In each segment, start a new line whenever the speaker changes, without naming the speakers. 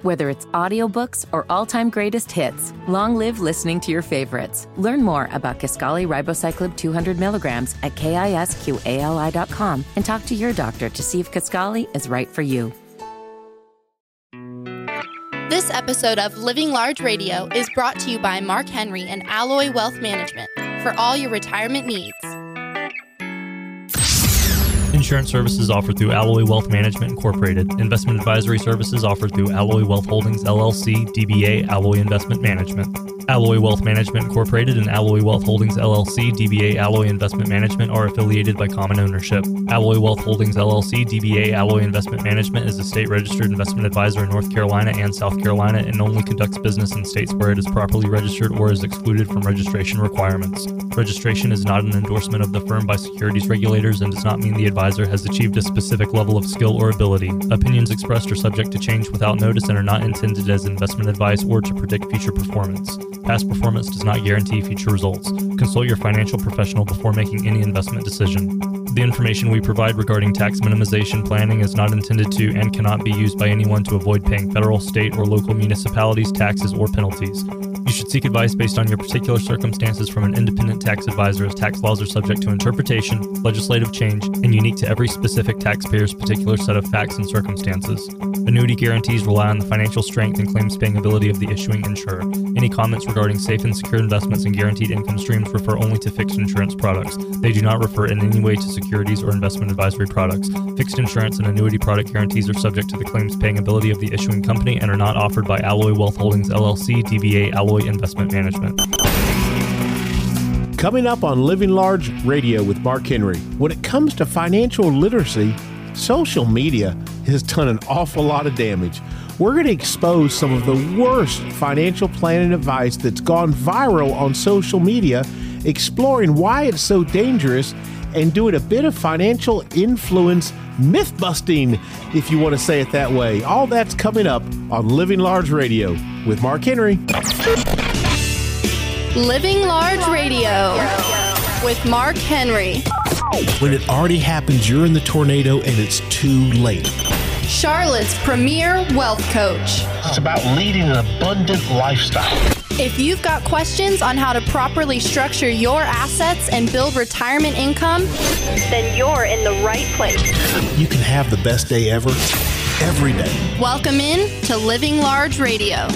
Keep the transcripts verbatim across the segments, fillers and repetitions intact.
Whether it's audiobooks or all-time greatest hits, long live listening to your favorites. Learn more about Kisqali Ribociclib two hundred milligrams at kisqali dot com and talk to your doctor to see if Kisqali is right for you.
This episode of Living Large Radio is brought to you by Mark Henry and Alloy Wealth Management for all your retirement needs.
Insurance services offered through Alloy Wealth Management Incorporated. Investment advisory services offered through Alloy Wealth Holdings, L L C, D B A, Alloy Investment Management. Alloy Wealth Management Incorporated and Alloy Wealth Holdings, L L C, D B A, Alloy Investment Management are affiliated by common ownership. Alloy Wealth Holdings, L L C, D B A, Alloy Investment Management is a state-registered investment advisor in North Carolina and South Carolina and only conducts business in states where it is properly registered or is excluded from registration requirements. Registration is not an endorsement of the firm by securities regulators and does not mean the advisor has achieved a specific level of skill or ability. Opinions expressed are subject to change without notice and are not intended as investment advice or to predict future performance. Past performance does not guarantee future results. Consult your financial professional before making any investment decision. The information we provide regarding tax minimization planning is not intended to and cannot be used by anyone to avoid paying federal, state, or local municipalities, taxes, or penalties. You should seek advice based on your particular circumstances from an independent tax advisor, as tax laws are subject to interpretation, legislative change, and unique to every specific taxpayer's particular set of facts and circumstances. Annuity guarantees rely on the financial strength and claims-paying ability of the issuing insurer. Any comments regarding safe and secure investments and guaranteed income streams refer only to fixed insurance products. They do not refer in any way to securities or investment advisory products. Fixed insurance and annuity product guarantees are subject to the claims-paying ability of the issuing company and are not offered by Alloy Wealth Holdings, L L C, D B A, Alloy Investment Management.
Coming up on Living Large Radio with Mark Henry. When it comes to financial literacy, social media has done an awful lot of damage. We're going to expose some of the worst financial planning advice that's gone viral on social media, exploring why it's so dangerous, and doing a bit of financial influence myth busting, if you want to say it that way. All that's coming up on Living Large Radio with Mark Henry.
Living Large Radio with Mark Henry.
When it already happens, you're in the tornado and it's too late.
Charlotte's premier wealth coach.
It's about leading an abundant lifestyle.
If you've got questions on how to properly structure your assets and build retirement income, then you're in the right place.
You can have the best day ever, every day.
Welcome in to Living Large Radio.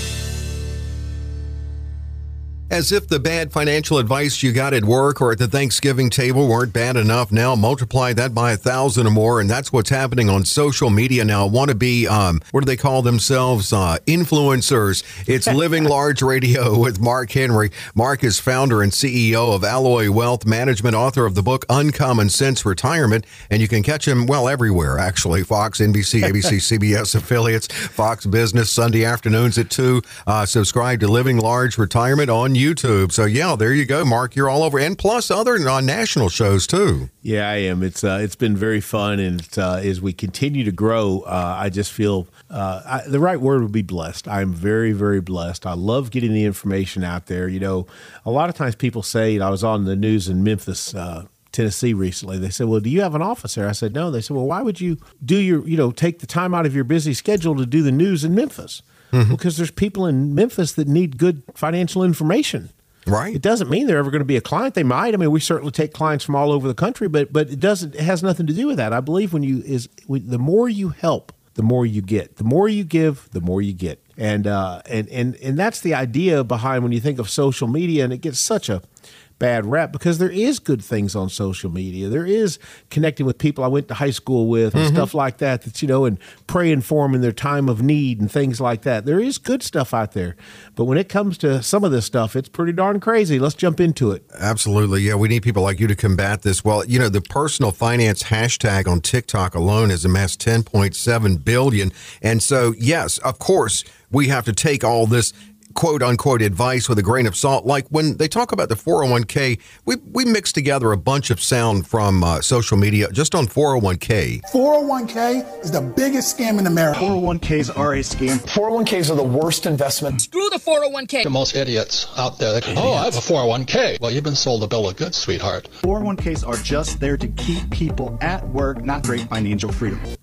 As if the bad financial advice you got at work or at the Thanksgiving table weren't bad enough, now multiply that by a thousand or more, and that's what's happening on social media now. Want to be, um, what do they call themselves? Uh, influencers. It's Living Large Radio with Mark Henry. Mark is founder and C E O of Alloy Wealth Management, author of the book Uncommon Sense Retirement, and you can catch him, well, everywhere, actually. Fox, N B C, A B C, C B S affiliates, Fox Business, Sunday afternoons at two. Uh, subscribe to Living Large Retirement on YouTube. So yeah, there you go, Mark. You're all over, and plus other non-national shows too.
Yeah, I am. It's uh, it's been very fun, and it's, uh, as we continue to grow, uh, I just feel uh, I, the right word would be blessed. I'm very, very blessed. I love getting the information out there. You know, a lot of times people say, I was on the news in Memphis, uh, Tennessee recently. They said, well, do you have an office there? I said, no. They said, well, why would you do your, you know, take the time out of your busy schedule to do the news in Memphis? Mm-hmm. Because there's people in Memphis that need good financial information.
Right.
It doesn't mean they're ever going to be a client. They might. I mean, we certainly take clients from all over the country, but but it doesn't. It has nothing to do with that. I believe when you is the more you help, the more you get. The more you give, the more you get. And uh, and and and that's the idea behind when you think of social media, and it gets such a bad rap because there is good things on social media. There is connecting with people I went to high school with and mm-hmm. stuff like that, that's, you know, and praying for them in their time of need and things like that. There is good stuff out there. But when it comes to some of this stuff, it's pretty darn crazy. Let's jump into it.
Absolutely. Yeah, we need people like you to combat this. Well, you know, the personal finance hashtag on TikTok alone has amassed ten point seven billion. And so, yes, of course, we have to take all this quote unquote advice with a grain of salt. Like when they talk about the four oh one k, we we mix together a bunch of sound from uh, social media just on four oh one k.
four oh one k is the biggest scam in America.
four oh one k's are a scam.
four oh one k's are the worst investment.
Screw the four oh one k.
The most idiots out there. That, oh, I have a four oh one k. Well, you've been sold a bill of goods, sweetheart.
four oh one k's are just there to keep people at work, not create financial freedom.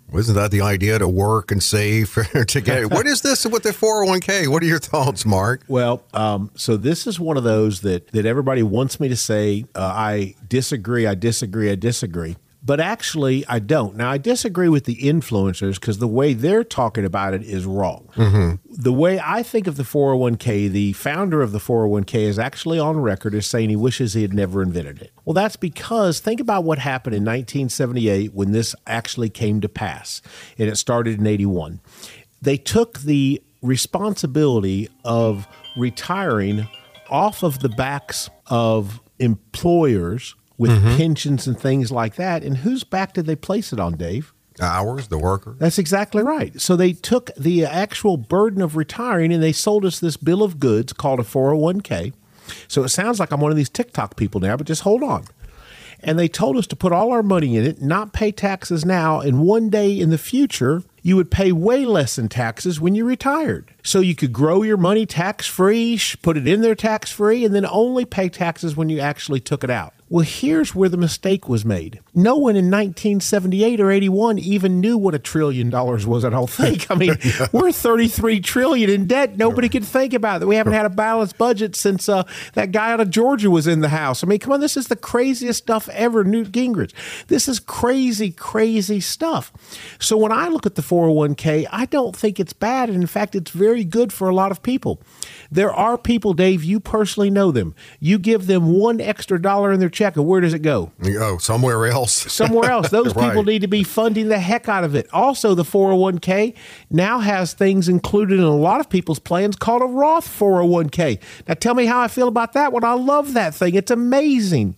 Wasn't that the idea to work and save to get? What is this with the four oh one k? What are your thoughts, Mark?
Well, um, so this is one of those that, that everybody wants me to say, uh, I disagree, I disagree, I disagree. But actually, I don't. Now, I disagree with the influencers because the way they're talking about it is wrong. Mm-hmm. The way I think of the four oh one k, the founder of the four oh one k is actually on record as saying he wishes he had never invented it. Well, that's because think about what happened in nineteen seventy-eight when this actually came to pass, and it started in eighty-one. They took the responsibility of retiring off of the backs of employers with mm-hmm. pensions and things like that. And whose back did they place it on, Dave?
Ours, the worker.
That's exactly right. So they took the actual burden of retiring and they sold us this bill of goods called a four oh one k. So it sounds like I'm one of these TikTok people now, but just hold on. And they told us to put all our money in it, not pay taxes now, and one day in the future, you would pay way less in taxes when you retired. So you could grow your money tax-free, put it in there tax-free, and then only pay taxes when you actually took it out. Well, here's where the mistake was made. No one in nineteen seventy-eight or eighty-one even knew what a trillion dollars was, I don't think. I mean, yeah. We're thirty-three trillion dollars in debt. Nobody could think about it. We haven't had a balanced budget since uh, that guy out of Georgia was in the House. I mean, come on, this is the craziest stuff ever, Newt Gingrich. This is crazy, crazy stuff. So when I look at the four oh one k, I don't think it's bad. And in fact, it's very good for a lot of people. There are people, Dave, you personally know them. You give them one extra dollar in their check, and where does it go?
Oh, somewhere else.
Somewhere else. Those right. people need to be funding the heck out of it. Also, the four oh one k now has things included in a lot of people's plans called a Roth four oh one k. Now, tell me how I feel about that one. I love that thing. It's amazing.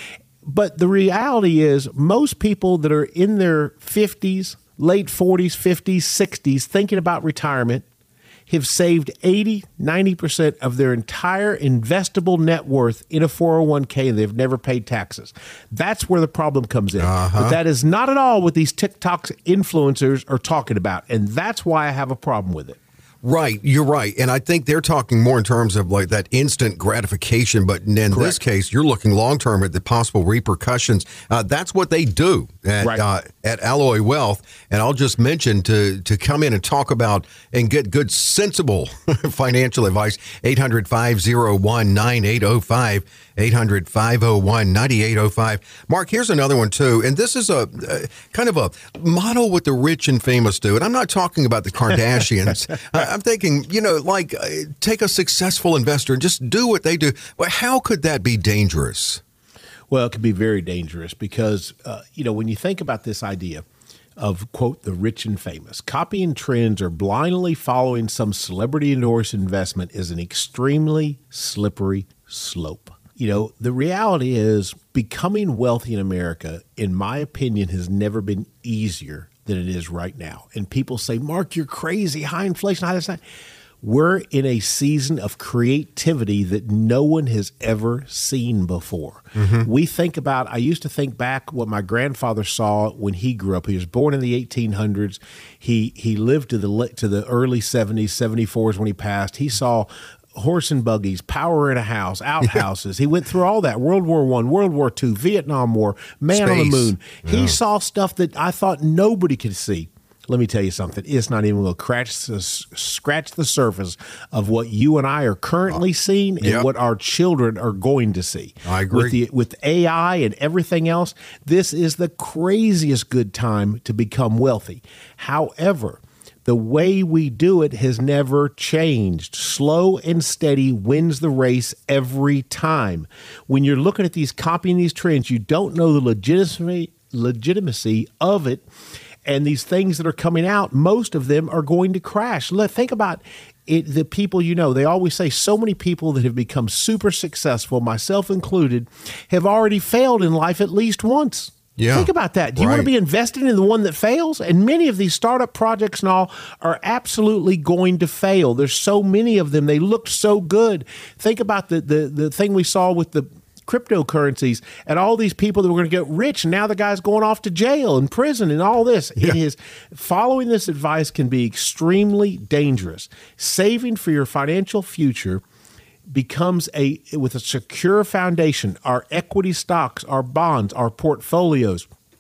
But the reality is most people that are in their fifties, late forties, fifties, sixties, thinking about retirement, have saved eighty, ninety percent of their entire investable net worth in a four oh one k, and they've never paid taxes. That's where the problem comes in. Uh-huh. But that is not at all what these TikTok influencers are talking about, and that's why I have a problem with it.
Right, you're right. And I think they're talking more in terms of like that instant gratification. But in Correct. This case, you're looking long term at the possible repercussions. Uh, that's what they do at right. uh, at Alloy Wealth. And I'll just mention to to come in and talk about and get good, sensible financial advice. eight hundred, five oh one, nine eight oh five. eight hundred, five oh one, nine eight oh five. Mark, here's another one, too. And this is a, a kind of a model what the rich and famous do. And I'm not talking about the Kardashians. I'm thinking, you know, like uh, take a successful investor and just do what they do. But how could that be dangerous?
Well, it could be very dangerous because, uh, you know, when you think about this idea of, quote, the rich and famous, copying trends or blindly following some celebrity-endorsed investment is an extremely slippery slope. You know, the reality is becoming wealthy in America, in my opinion, has never been easier than it is right now. And people say, Mark, you're crazy, high inflation, high this, that. We're in a season of creativity that no one has ever seen before. Mm-hmm. We think about, I used to think back what my grandfather saw when he grew up. He was born in the eighteen hundreds. He he lived to the to the early seventies, seventy-fours when he passed. He saw horse and buggies, power in a house, outhouses. Yeah. He went through all that. World War One, World War Two, Vietnam War, man Space. on the moon. Yeah. He saw stuff that I thought nobody could see. Let me tell you something. It's not even going to scratch the, scratch the surface of what you and I are currently seeing and yep. what our children are going to see.
I agree.
With, the, with A I and everything else, this is the craziest good time to become wealthy. However, the way we do it has never changed. Slow and steady wins the race every time. When you're looking at these, copying these trends, you don't know the legitimacy, legitimacy of it. And these things that are coming out, most of them are going to crash. Let think about it. The people you know, they always say so many people that have become super successful, myself included, have already failed in life at least once.
Yeah,
think about that. Do you right. want to be invested in the one that fails? And many of these startup projects and all are absolutely going to fail. There's so many of them. They looked so good. Think about the the, the thing we saw with the cryptocurrencies and all these people that were going to get rich. And now the guy's going off to jail and prison and all this. Yeah. It is following this advice can be extremely dangerous. Saving for your financial future becomes a with a secure foundation. Our equity stocks, our bonds, our portfolios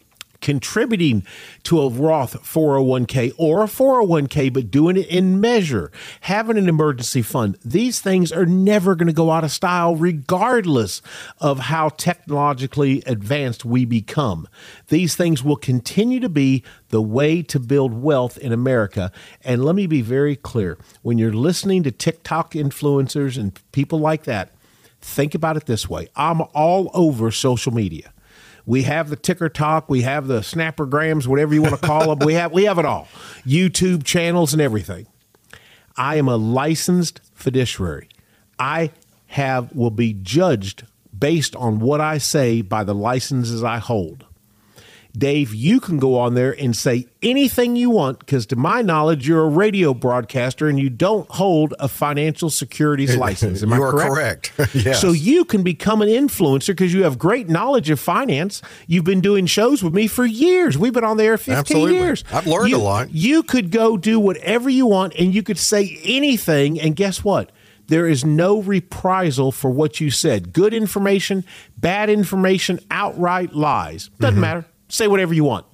contributing to a Roth four oh one k or a four oh one k, but doing it in measure, having an emergency fund. These things are never going to go out of style regardless of how technologically advanced we become. These things will continue to be the way to build wealth in America. And let me be very clear. When you're listening to TikTok influencers and people like that, think about it this way. I'm all over social media. We have the ticker talk. We have the snappergrams, whatever you want to call them. We have we have it all. YouTube channels and everything. I am a licensed fiduciary. I have will be judged based on what I say by the licenses I hold. Dave, you can go on there and say anything you want because, to my knowledge, you're a radio broadcaster and you don't hold a financial securities license. Am I
you are
correct?
correct. Yes.
So you can become an influencer because you have great knowledge of finance. You've been doing shows with me for years. We've been on the air fifteen
Absolutely.
years.
I've learned
you,
a lot.
You could go do whatever you want and you could say anything. And guess what? There is no reprisal for what you said. Good information, bad information, outright lies. Doesn't mm-hmm. matter. Say whatever you want.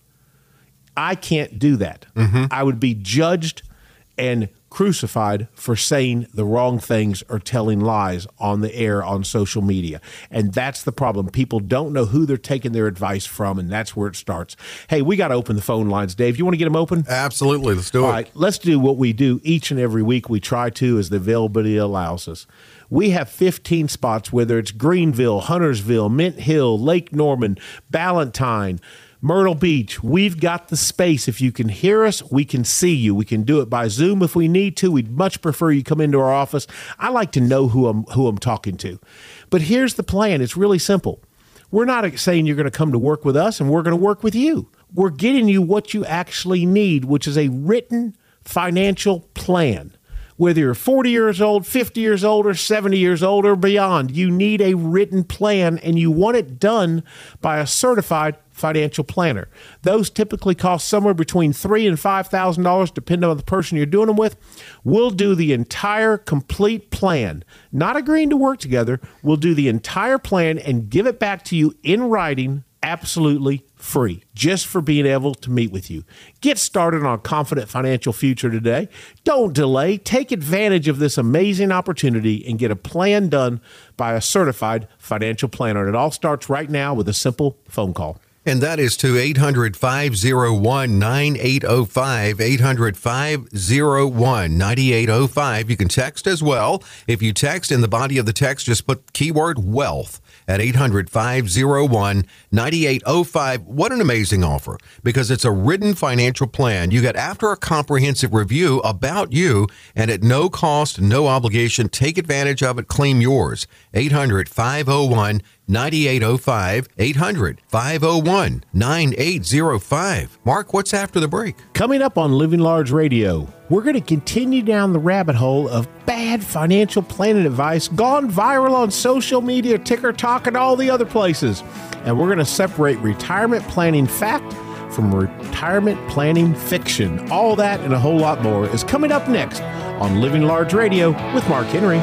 I can't do that. Mm-hmm. I would be judged and crucified for saying the wrong things or telling lies on the air on social media. And that's the problem. People don't know who they're taking their advice from, and that's where it starts. Hey, we got to open the phone lines. Dave, you want to get them open?
Absolutely. Let's do
All
it.
All right, let's do what we do each and every week. We try to as the availability allows us. We have fifteen spots, whether it's Greenville, Huntersville, Mint Hill, Lake Norman, Ballantyne, Myrtle Beach. We've got the space. If you can hear us, we can see you. We can do it by Zoom if we need to. We'd much prefer you come into our office. I like to know who I'm who I'm talking to. But here's the plan. It's really simple. We're not saying you're going to come to work with us and we're going to work with you. We're getting you what you actually need, which is a written financial plan. Whether you're forty years old, fifty years old, or seventy years old or beyond, you need a written plan and you want it done by a certified financial planner. Those typically cost somewhere between three thousand dollars and five thousand dollars, depending on the person you're doing them with. We'll do the entire complete plan, not agreeing to work together. We'll do the entire plan and give it back to you in writing, absolutely free, just for being able to meet with you. Get started on a confident financial future today. Don't delay. Take advantage of this amazing opportunity and get a plan done by a certified financial planner. And it all starts right now with a simple phone call.
And that is to eight hundred, five oh one, nine eight oh five, eight hundred, five oh one, nine eight oh five. You can text as well. If you text, in the body of the text, just put keyword wealth at eight hundred, five oh one, nine eight oh five. What an amazing offer, because it's a written financial plan you get after a comprehensive review about you, and at no cost, no obligation. Take advantage of it. Claim yours. eight hundred, five oh one, nine eight oh five, eight hundred, five oh one, nine eight oh five. Mark, what's after the break?
Coming up on Living Large Radio, we're going to continue down the rabbit hole of bad financial planning advice gone viral on social media, ticker talk, and all the other places. And we're going to separate retirement planning fact from retirement planning fiction. All that and a whole lot more is coming up next on Living Large Radio with Mark Henry.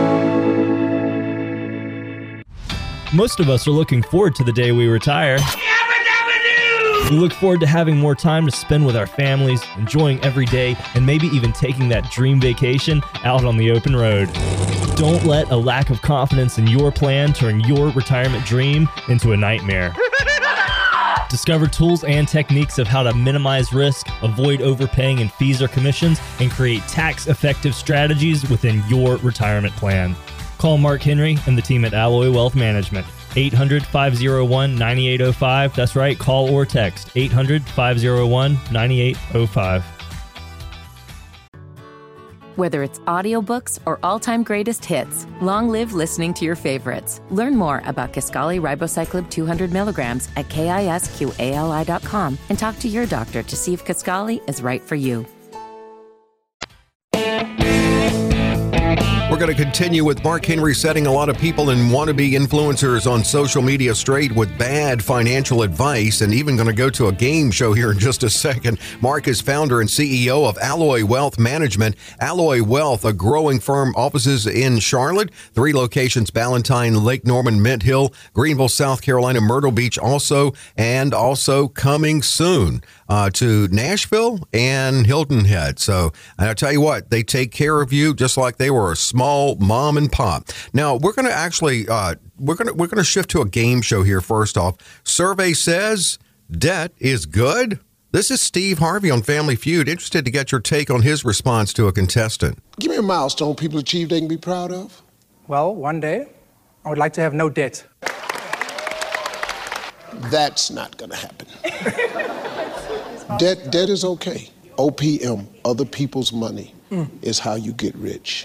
Most of us are looking forward to the day we retire. We look forward to having more time to spend with our families, enjoying every day, and maybe even taking that dream vacation out on the open road. Don't let a lack of confidence in your plan turn your retirement dream into a nightmare. Discover tools and techniques of how to minimize risk, avoid overpaying in fees or commissions, and create tax-effective strategies within your retirement plan. Call Mark Henry and the team at Alloy Wealth Management. eight hundred, five oh one, nine eight oh five. That's right, call or text eight hundred, five oh one, nine eight oh five.
Whether it's audiobooks or all-time greatest hits, long live listening to your favorites. Learn more about Kisqali Ribociclib two hundred milligrams at kisqali dot com and talk to your doctor to see if Kisqali is right for you.
We're going to continue with Mark Henry setting a lot of people and wannabe influencers on social media straight with bad financial advice, and even going to go to a game show here in just a second. Mark is founder and C E O of Alloy Wealth Management. Alloy Wealth, a growing firm, offices in Charlotte, three locations, Ballantyne, Lake Norman, Mint Hill, Greenville, South Carolina, Myrtle Beach also, and also coming soon uh, to Nashville and Hilton Head. So I'll tell you what, they take care of you just like they were a small mom and pop. Now we're going to actually uh, we're going to we're going to shift to a game show here. First off, survey says debt is good. This is Steve Harvey on Family Feud. Interested to get your take on his response to a contestant.
Give me a milestone people achieve they can be proud of.
Well, one day I would like to have no debt.
That's not going to happen. debt debt is okay. O P M, other people's money, mm. is how you get rich.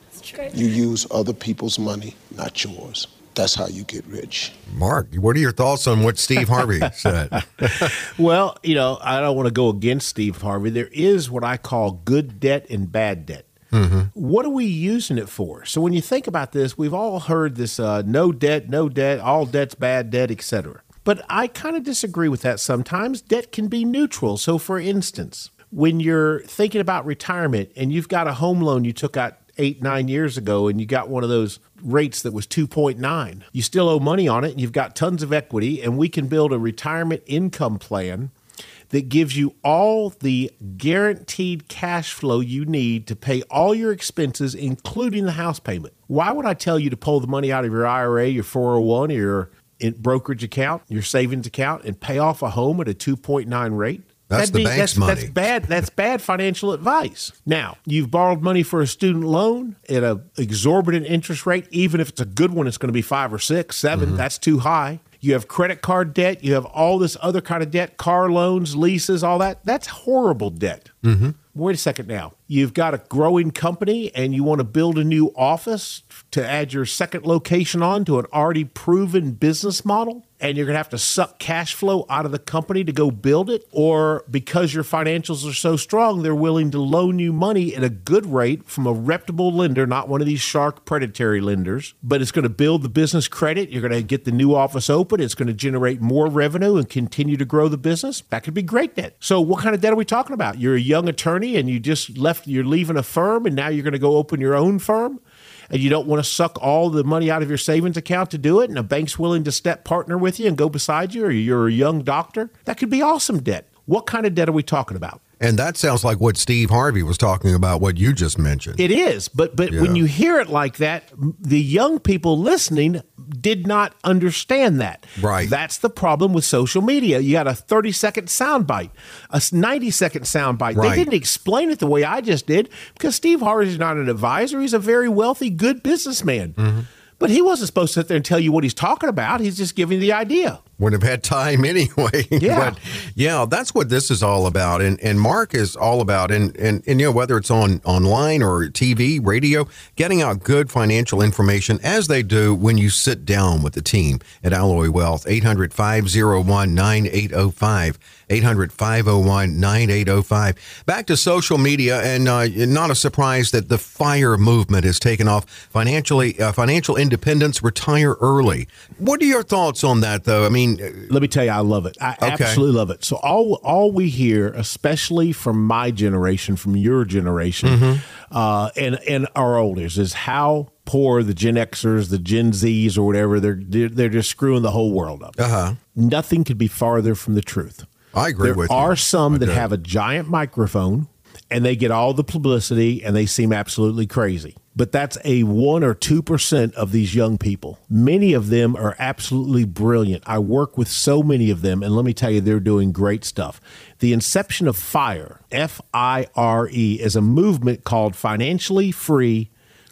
You use other people's money, not yours. That's how you get rich.
Mark, what are your thoughts on what Steve Harvey said?
Well, you know, I don't want to go against Steve Harvey. There is what I call good debt and bad debt. Mm-hmm. What are we using it for? So when you think about this, we've all heard this uh, no debt, no debt, all debt's bad debt, et cetera. But I kind of disagree with that sometimes. Debt can be neutral. So for instance, when you're thinking about retirement and you've got a home loan you took out eight, nine years ago and you got one of those rates that was two point nine, you still owe money on it and you've got tons of equity, and we can build a retirement income plan that gives you all the guaranteed cash flow you need to pay all your expenses, including the house payment. Why would I tell you to pull the money out of your I R A, your four oh one, or your brokerage account, your savings account, and pay off a home at a two point nine rate?
That's
That'd
the
be,
bank's
that's,
money.
That's bad. That's bad financial advice. Now, you've borrowed money for a student loan at an exorbitant interest rate. Even if it's a good one, it's going to be five or six, seven. Mm-hmm. That's too high. You have credit card debt. You have all this other kind of debt, car loans, leases, all that. That's horrible debt. Mm-hmm. Wait a second now. You've got a growing company and you want to build a new office to add your second location on to an already proven business model, and you're going to have to suck cash flow out of the company to go build it? Or because your financials are so strong, they're willing to loan you money at a good rate from a reputable lender, not one of these shark predatory lenders, but it's going to build the business credit. You're going to get the new office open. It's going to generate more revenue and continue to grow the business. That could be great debt. So what kind of debt are we talking about? You're a young attorney and you just left, you're leaving a firm and now you're going to go open your own firm, and you don't want to suck all the money out of your savings account to do it, and a bank's willing to step partner with you and go beside you, or you're a young doctor. That could be awesome debt. What kind of debt are we talking about?
And that sounds like what Steve Harvey was talking about, what you just mentioned.
It is, but but
Yeah.
when you hear it like that, the young people listening did not understand that.
Right.
That's the problem with social media. You got a thirty-second soundbite, a ninety-second soundbite.
Right.
They didn't explain it the way I just did, because Steve Harvey is not an advisor. He's a very wealthy, good businessman. Mm-hmm. But he wasn't supposed to sit there and tell you what he's talking about. He's just giving you the idea.
Wouldn't have had time anyway.
Yeah.
But yeah, that's what this is all about. And and Mark is all about, and, and, and you know, whether it's on online or T V, radio, getting out good financial information as they do when you sit down with the team at Alloy Wealth. eight hundred, five oh one, nine eight oh five. eight hundred, five oh one, nine eight oh five. Back to social media, and uh, not a surprise that the FIRE movement has taken off. Financially, uh, financial independence, retire early. What are your thoughts on that, though? I mean,
let me tell you, I love it. I
Okay.
absolutely love it. So all all we hear, especially from my generation, from your generation,
Mm-hmm.
uh, and and our olders, is how poor the Gen Xers, the Gen Zs, or whatever, they're they're, they're just screwing the whole world up.
Uh-huh.
Nothing could be farther from the truth.
I agree
there
with you.
are some
I
that
do.
have a giant microphone and they get all the publicity and they seem absolutely crazy. But that's a one or two percent of these young people. Many of them are absolutely brilliant. I work with so many of them, and let me tell you, they're doing great stuff. The inception of FIRE, F I R E, is a movement called Financially Free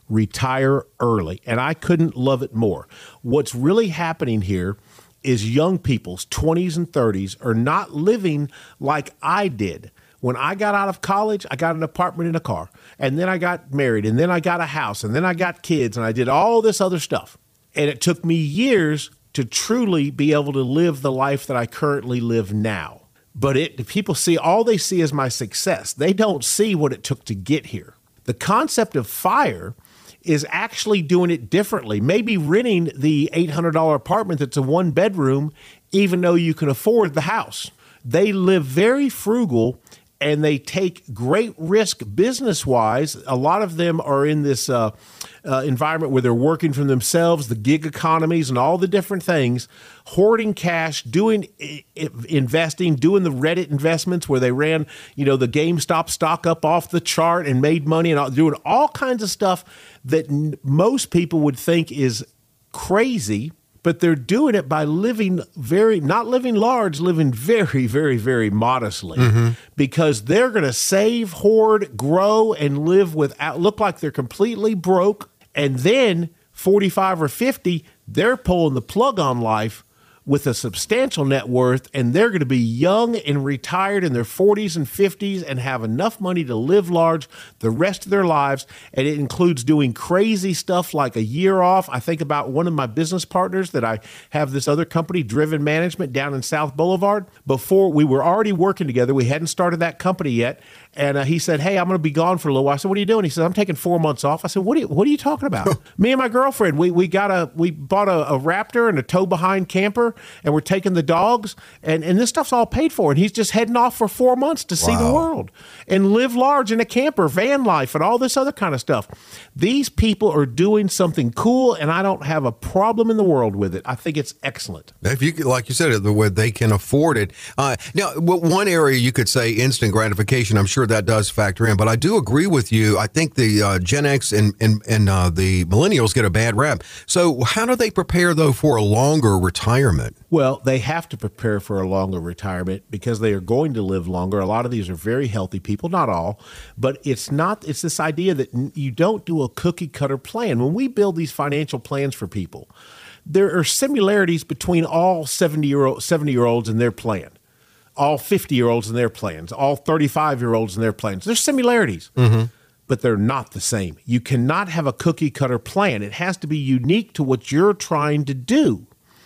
Retire Early, and I couldn't love it more. What's really happening here is young people's twenties and thirties are not living like I did. When I got out of college, I got an apartment and a car, and then I got married, and then I got a house, and then I got kids, and I did all this other stuff. And it took me years to truly be able to live the life that I currently live now. But it, people see, all they see is my success. They don't see what it took to get here. The concept of FIRE is actually doing it differently. Maybe renting the eight hundred dollars apartment that's a one bedroom, even though you can afford the house. They live very frugal and they take great risk business-wise. A lot of them are in this uh, uh, environment where they're working for themselves, the gig economies and all the different things, hoarding cash, doing I- investing, doing the Reddit investments where they ran, you know, the GameStop stock up off the chart and made money, and all, doing all kinds of stuff that n- most people would think is crazy. But they're doing it by living very, not living large, living very, very, very modestly, mm-hmm. because they're going to save, hoard, grow, and live without, look like they're completely broke. And then forty-five or fifty, they're pulling the plug on life with a substantial net worth, and they're going to be young and retired in their forties and fifties and have enough money to live large the rest of their lives. And it includes doing crazy stuff like a year off. I think about one of my business partners that I have this other company, Driven Management, down in South Boulevard. Before, we were already working together. We hadn't started that company yet. And uh, he said, hey, I'm going to be gone for a little while. I said, what are you doing? He said, I'm taking four months off. I said, what are you, what are you talking about? Me and my girlfriend, we we got a we bought a, a Raptor and a tow behind camper, and we're taking the dogs, and, and this stuff's all paid for. And he's just heading off for four months to see wow. the world and live large in a camper, van life, and all this other kind of stuff. These people are doing something cool, and I don't have a problem in the world with it. I think it's excellent.
If you, like you said, the way they can afford it. Uh, now, one area you could say instant gratification, I'm sure that does factor in, but I do agree with you. I think the uh, Gen X and, and, and uh, the millennials get a bad rap. So how do they prepare, though, for a longer retirement?
Well, they have to prepare for a longer retirement because they are going to live longer. A lot of these are very healthy people, not all, but it's not, it's this idea that you don't do a cookie cutter plan. When we build these financial plans for people, there are similarities between all seventy-year-old, seventy-year-olds and their plan, all fifty-year-olds and their plans, all thirty-five-year-olds and their plans. There's similarities, mm-hmm. but they're not the same. You cannot have a cookie cutter plan. It has to be unique to what you're trying to do.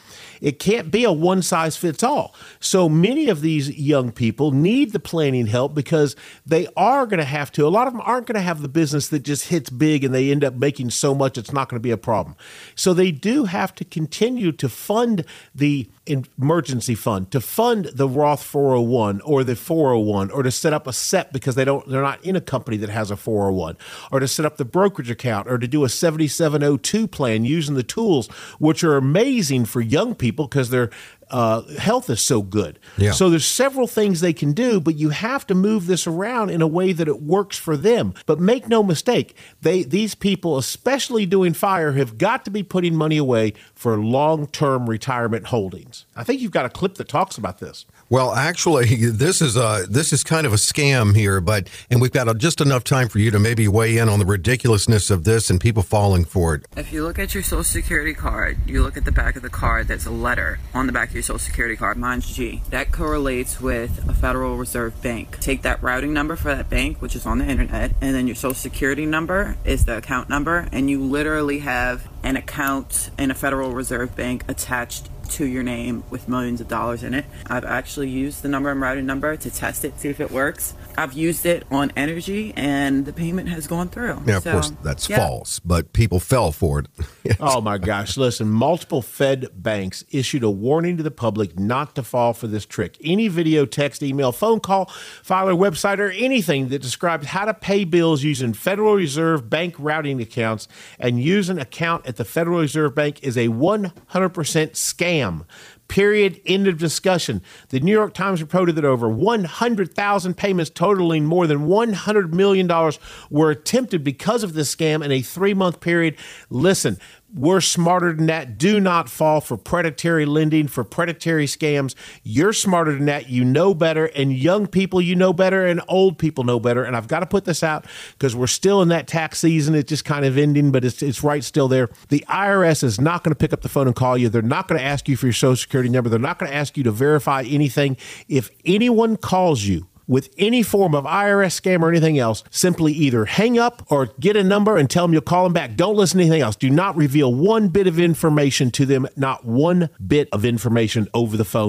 It can't be a one size fits all. So many of these young people need the planning help because they are going to have to. A lot of them aren't going to have the business that just hits big and they end up making so much it's not going to be a problem. So they do have to continue to fund the emergency fund, to fund the Roth four oh one or the four oh one, or to set up a S E P because they don't, they're not in a company that has a four oh one, or to set up the brokerage account, or to do a seventy-seven oh two plan using the tools, which are amazing for young people because their uh, health is so good. Yeah. So there's several things they can do, but you have to move this around in a way that it works for them. But make no mistake, they these people, especially doing FIRE, have got to be putting money away for long-term retirement holdings. I think you've got a clip that talks about this.
Well, actually, this is a this is kind of a scam here, but and we've got a, just enough time for you to maybe weigh in on the ridiculousness of this and people falling for it.
If you look at your Social Security card, you look at the back of the card, there's a letter on the back of your Social Security card. Mine's G. That correlates with a Federal Reserve Bank. Take that routing number for that bank, which is on the internet, and then your Social Security number is the account number, and you literally have an account in a Federal Reserve Bank attached to your name with millions of dollars in it. I've actually used the number and routing number to test it, see if it works. I've used it on energy and the payment has gone through.
Yeah, of
so,
course, that's
yeah.
false, but people fell for it. Yes.
Oh my gosh. Listen, multiple Fed banks issued a warning to the public not to fall for this trick. Any video, text, email, phone call, file, or website, or anything that describes how to pay bills using Federal Reserve Bank routing accounts and use an account at the Federal Reserve Bank is a one hundred percent scam. Period. End of discussion. The New York Times reported that over one hundred thousand payments totaling more than one hundred million dollars were attempted because of this scam in a three-month period. Listen, we're smarter than that. Do not fall for predatory lending, for predatory scams. You're smarter than that. You know better. And young people, you know better. And old people know better. And I've got to put this out because we're still in that tax season. It's just kind of ending, but it's it's right still there. The I R S is not going to pick up the phone and call you. They're not going to ask you for your Social Security number. They're not going to ask you to verify anything. If anyone calls you with any form of I R S scam or anything else, simply either hang up or get a number and tell them you'll call them back. Don't listen to anything else. Do not reveal one bit of information to them, not one bit of information over the phone.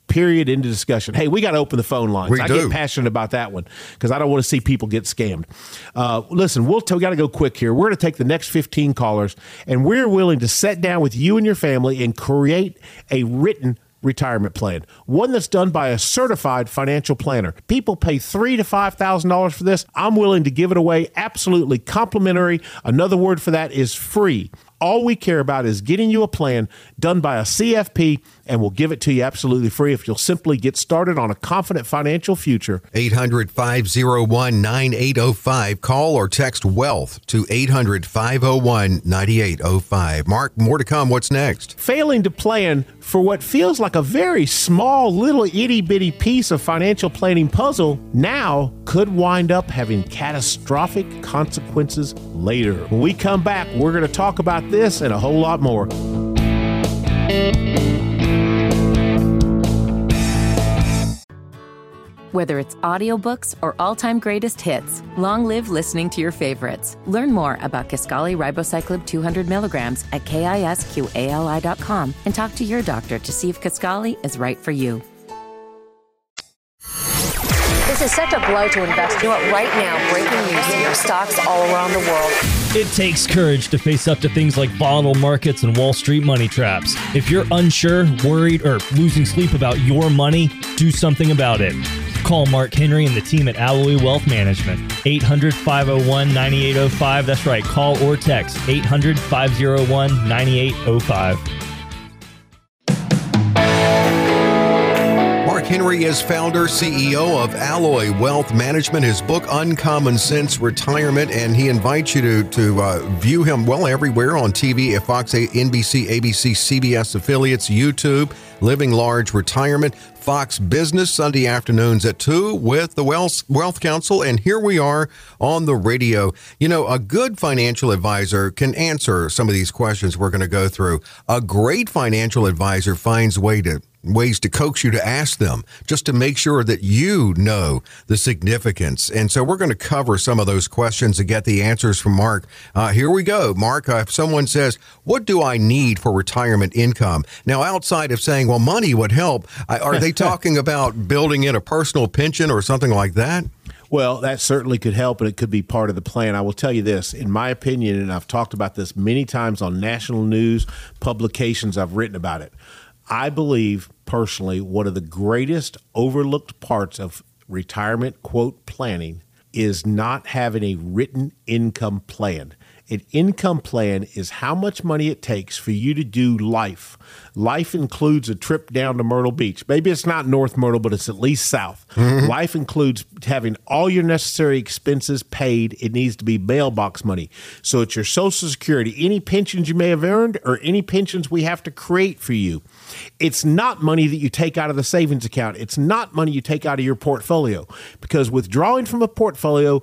period, into discussion. Hey, we got to open the phone lines.
We
I
do.
get passionate about that one because I don't want to see people get scammed. Uh, listen, we'll t- we got to go quick here. We're going to take the next fifteen callers, and we're willing to sit down with you and your family and create a written retirement plan, one that's done by a certified financial planner. People pay three to five thousand dollars for this. I'm willing to give it away absolutely complimentary. Another word for that is free. All we care about is getting you a plan done by a C F P, and we'll give it to you absolutely free if you'll simply get started on a confident financial future.
eight hundred, five oh one, nine eight oh five. Call or text WEALTH to eight hundred, five oh one, nine eight oh five. Mark, more to come. What's next?
Failing to plan for what feels like a very small, little itty-bitty piece of financial planning puzzle now could wind up having catastrophic consequences later. When we come back, we're going to talk about this and a whole lot more.
Whether it's audiobooks or all-time greatest hits, long live listening to your favorites. Learn more about Kisqali Ribociclib two hundred milligrams at kisqali dot com and talk to your doctor to see if Kisqali is right for you.
This is such a blow to investors. You know what? Right now, breaking news here, stocks all around the world.
It takes courage to face up to things like volatile markets and Wall Street money traps. If you're unsure, worried, or losing sleep about your money, do something about it. Call Mark Henry and the team at Alloy Wealth Management. eight hundred, five oh one, nine eight oh five. That's right. Call or text eight hundred, five oh one, nine eight oh five.
Mark Henry is founder, C E O of Alloy Wealth Management. His book, Uncommon Sense Retirement, and he invites you to, to uh, view him, well, everywhere on T V at Fox, N B C, A B C, C B S affiliates, YouTube, Living Large Retirement, Fox Business, Sunday afternoons at two with the Wealth, Wealth Council. And here we are on the radio. You know, a good financial advisor can answer some of these questions we're going to go through. A great financial advisor finds way to ways to coax you to ask them just to make sure that you know the significance. And so we're going to cover some of those questions and get the answers from Mark. Uh, here we go. Mark, uh, if someone says, what do I need for retirement income? Now, outside of saying, well, money would help, are they talking about building in a personal pension or something like that?
Well, that certainly could help, and it could be part of the plan. I will tell you this, in my opinion, and I've talked about this many times on national news publications, I've written about it. I believe personally one of the greatest overlooked parts of retirement, quote, planning is not having a written income plan. An income plan is how much money it takes for you to do life. Life includes a trip down to Myrtle Beach. Maybe it's not North Myrtle, but it's at least south. Mm-hmm. Life includes having all your necessary expenses paid. It needs to be mailbox money. So it's your Social Security, any pensions you may have earned, or any pensions we have to create for you. It's not money that you take out of the savings account. It's not money you take out of your portfolio, because withdrawing from a portfolio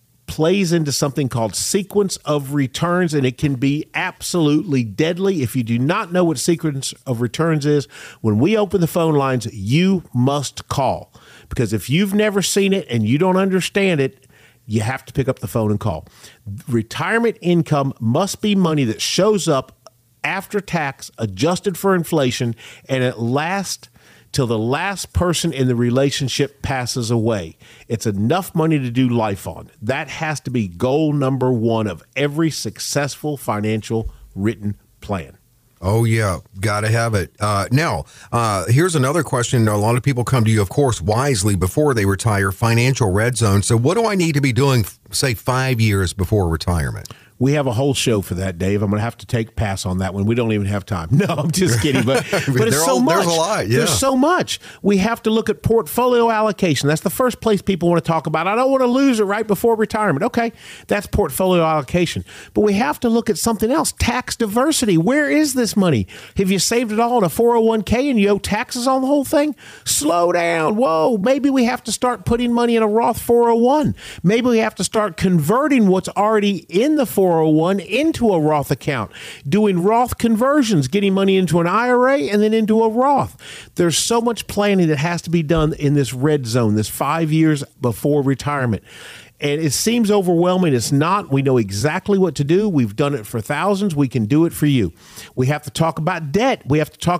plays into something called sequence of returns, and it can be absolutely deadly. If you do not know what sequence of returns is, when we open the phone lines, you must call, because if you've never seen it and you don't understand it, you have to pick up the phone and call. Retirement income must be money that shows up after tax, adjusted for inflation, and it lasts till the last person in the relationship passes away. It's enough money to do life on. That has to be goal number one of every successful financial written plan.
Oh, yeah. Got to have it. Uh, now, uh, here's another question. A lot of people come to you, of course, wisely before they retire, financial red zone. So what do I need to be doing, say, five years before retirement?
We have a whole show for that, Dave. I'm going to have to take pass on that one. We don't even have time. No, I'm just kidding. But, but it's so all, much.
There's a lot, yeah.
There's so much. We have to look at portfolio allocation. That's the first place people want to talk about. I don't want to lose it right before retirement. Okay, that's portfolio allocation. But we have to look at something else, tax diversity. Where is this money? Have you saved it all in a four oh one k and you owe taxes on the whole thing? Slow down. Whoa, maybe we have to start putting money in a Roth four oh one. Maybe we have to start converting what's already in the four oh one into a Roth account, doing Roth conversions, getting money into an I R A and then into a Roth. There's so much planning that has to be done in this red zone, this five years before retirement. And it seems overwhelming. It's not. We know exactly what to do. We've done it for thousands. We can do it for you. We have to talk about debt. We have to talk about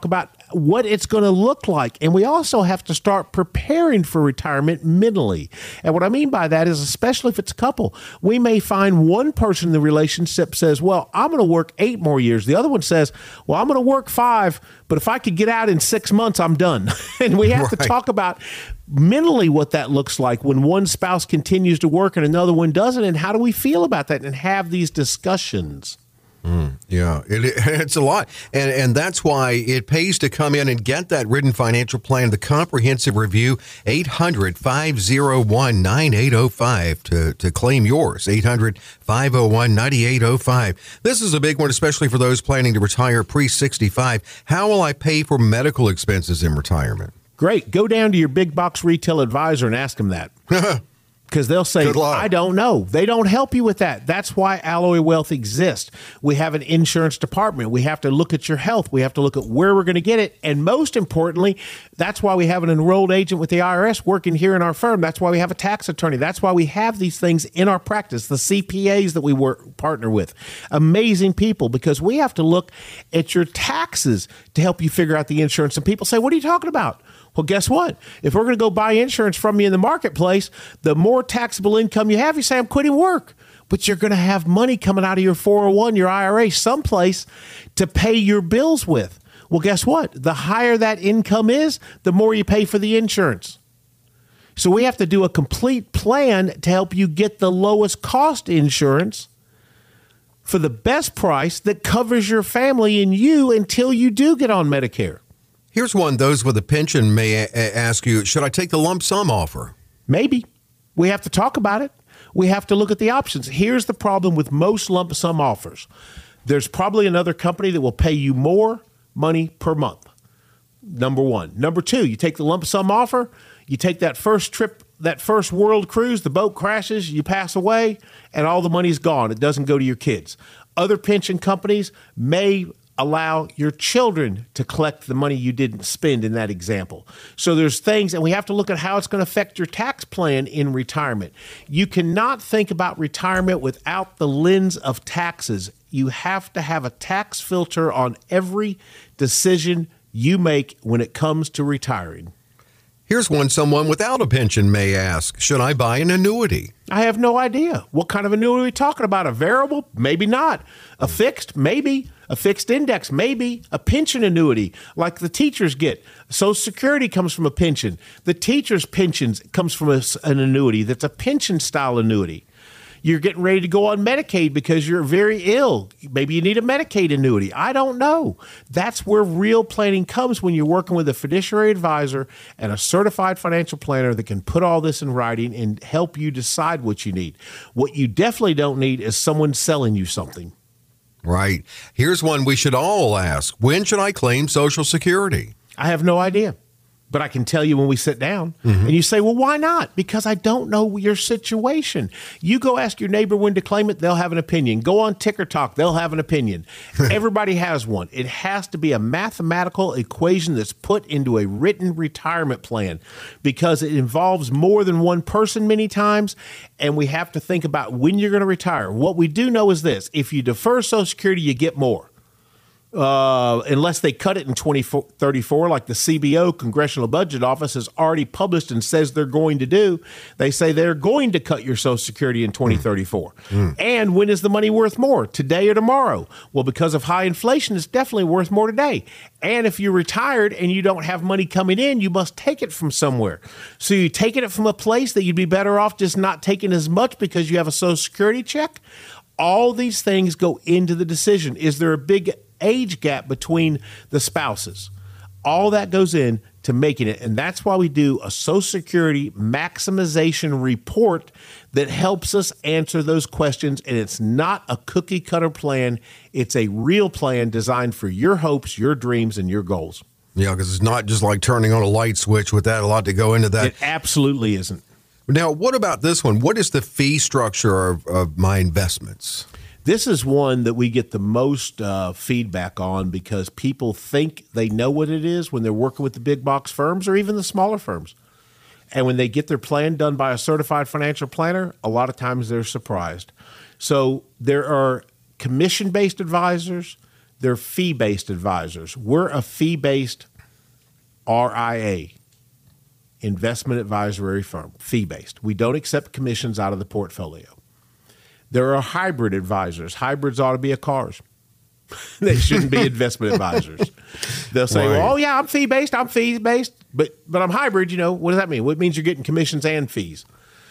what it's going to look like. And we also have to start preparing for retirement mentally. And what I mean by that is, especially if it's a couple, we may find one person in the relationship says, well, I'm going to work eight more years. The other one says, well, I'm going to work five, but if I could get out in six months, I'm done. And we have right. to talk about mentally what that looks like when one spouse continues to work and another one doesn't. And how do we feel about that and have these discussions?
Mm, yeah, it, it's a lot. And and that's why it pays to come in and get that written financial plan, the comprehensive review, eight hundred, five oh one, nine eight oh five to, to claim yours, eight hundred, five oh one, nine eight oh five. This is a big one, especially for those planning to retire pre sixty-five. How will I pay for medical expenses in retirement?
Great. Go down to your big box retail advisor and ask them that. Because they'll say, I don't know. They don't help you with that. That's why Alloy Wealth exists. We have an insurance department. We have to look at your health. We have to look at where we're going to get it. And most importantly, that's why we have an enrolled agent with the I R S working here in our firm. That's why we have a tax attorney. That's why we have these things in our practice, the C P As that we work, partner with. Amazing people, because we have to look at your taxes to help you figure out the insurance. And people say, what are you talking about? Well, guess what? If we're going to go buy insurance from you in the marketplace, the more taxable income you have, you say, I'm quitting work. But you're going to have money coming out of your four oh one, your I R A, someplace to pay your bills with. Well, guess what? The higher that income is, the more you pay for the insurance. So we have to do a complete plan to help you get the lowest cost insurance for the best price that covers your family and you until you do get on Medicare.
Here's one. Those with a pension may a- ask you, should I take the lump sum offer?
Maybe. We have to talk about it. We have to look at the options. Here's the problem with most lump sum offers. There's probably another company that will pay you more money per month. Number one. Number two, you take the lump sum offer, you take that first trip, that first world cruise, the boat crashes, you pass away, and all the money's gone. It doesn't go to your kids. Other pension companies may allow your children to collect the money you didn't spend in that example. So there's things, and we have to look at how it's going to affect your tax plan in retirement. You cannot think about retirement without the lens of taxes. You have to have a tax filter on every decision you make when it comes to retiring.
Here's one someone without a pension may ask, should I buy an annuity?
I have no idea. What kind of annuity are we talking about? A variable? Maybe not. A fixed? Maybe. A fixed index? Maybe. A pension annuity like the teachers get. Social Security comes from a pension. The teachers' pensions comes from a, an annuity that's a pension style annuity. You're getting ready to go on Medicaid because you're very ill. Maybe you need a Medicaid annuity. I don't know. That's where real planning comes when you're working with a fiduciary advisor and a certified financial planner that can put all this in writing and help you decide what you need. What you definitely don't need is someone selling you something.
Right. Here's one we should all ask. When should I claim Social Security?
I have no idea. But I can tell you when we sit down. Mm-hmm. And you say, well, why not? Because I don't know your situation. You go ask your neighbor when to claim it, they'll have an opinion. Go on Ticker Talk, they'll have an opinion. Everybody has one. It has to be a mathematical equation that's put into a written retirement plan because it involves more than one person many times. And we have to think about when you're going to retire. What we do know is this. If you defer Social Security, you get more. Uh, unless they cut it in twenty thirty-four, like the C B O, Congressional Budget Office, has already published and says they're going to do. They say they're going to cut your Social Security in twenty thirty-four. Mm. And when is the money worth more, today or tomorrow? Well, because of high inflation, it's definitely worth more today. And if you're retired and you don't have money coming in, you must take it from somewhere. So you're taking it from a place that you'd be better off just not taking as much because you have a Social Security check. All these things go into the decision. Is there a big age gap between the spouses? All that goes in to making it. And that's why we do a Social Security maximization report that helps us answer those questions. And it's not a cookie cutter plan. It's a real plan designed for your hopes, your dreams, and your goals.
Yeah, because it's not just like turning on a light switch with that, a lot to go into that.
It absolutely isn't.
Now, what about this one? What is the fee structure of, of my investments?
This is one that we get the most uh, feedback on because people think they know what it is when they're working with the big box firms or even the smaller firms. And when they get their plan done by a certified financial planner, a lot of times they're surprised. So there are commission-based advisors, there are fee-based advisors. We're a fee-based R I A, investment advisory firm, fee-based. We don't accept commissions out of the portfolio. There are hybrid advisors. Hybrids ought to be a cars. They shouldn't be investment advisors. They'll say, right. well, oh, yeah, I'm fee-based, I'm fee-based, but but I'm hybrid, you know. What does that mean? Well, it means you're getting commissions and fees.